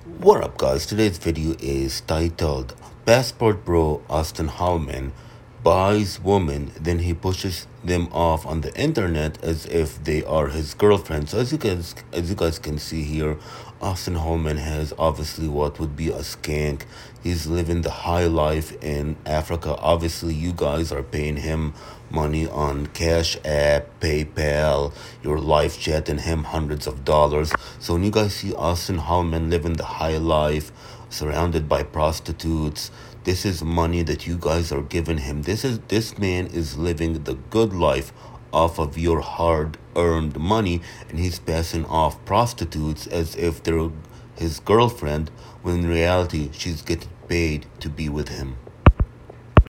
What up, guys? Today's video is titled Passport Bro Austin Hallman buys women, then he pushes them off on the internet as if they are his girlfriends. So as you guys can see here, Austin Hallman has obviously what would be a skank. He's living the high life in Africa. Obviously, you guys are paying him money on Cash App, PayPal, your life chatting him hundreds of dollars. So when you guys see Austin Hallman living the high life, surrounded by prostitutes, this is money that you guys are giving him. This man is living the good life off of your hard earned money, and he's passing off prostitutes as if they're his girlfriend, when in reality she's getting paid to be with him.